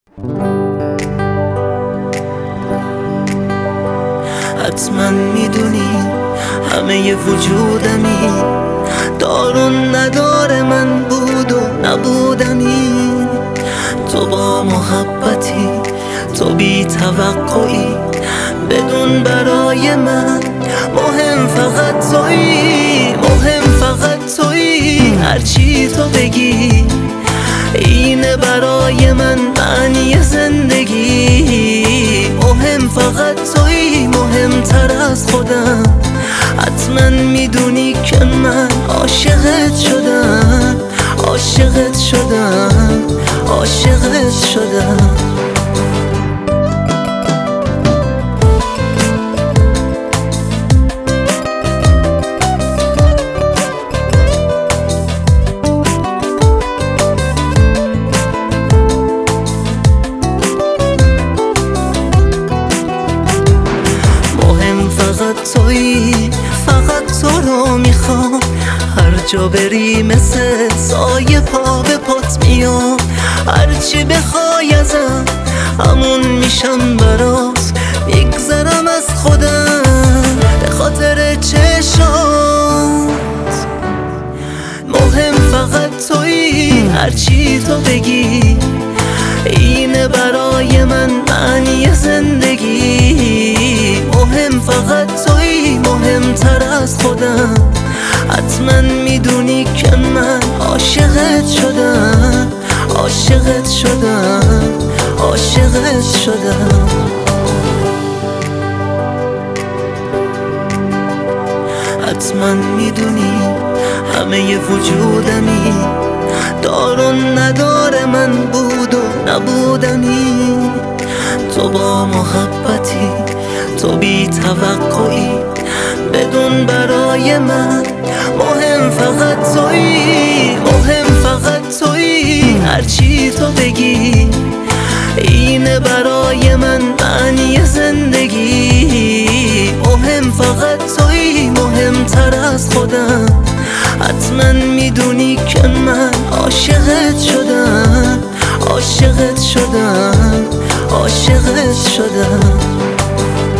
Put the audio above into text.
حتما میدونی همه وجودمی دار و نداره، من بود و نبودمی. تو با محبتی، تو بی توقعی، بدون برای من مهم فقط تویی، مهم فقط تویی. هرچی تو بگی اینه برای من معنی زندگی. مهم فقط تویی، مهمتر از خودم. حتما میدونی که من عاشقت شدم، عاشقت شدم، عاشقت شدم. فقط تویی، فقط تو رو میخوام. هر جا بری مثل سایه پا به پات میام. هرچی بخوای ازم همون میشم برات، میگذرم از خودم به خاطر چشات. مهم فقط تویی، هرچی تو بگی اینه برای من معنی زندگی. مهم فقط تویی، مهمتر از خودم. حتما میدونی که من عاشقت شدم، عاشقت شدم، عاشقت شدم. حتما میدونی همه وجودمی دار و نداره، من بود و نبودمی. تو با محبتی، تو بی توقعی، بدون برای من مهم فقط تویی، مهم فقط تویی. هرچی تو بگی اینه برای من معنی زندگی. مهم فقط تویی، مهمتر از خودم. حتما میدونی که من عاشقت شدم، عاشقت شدم، عاشقت شدم.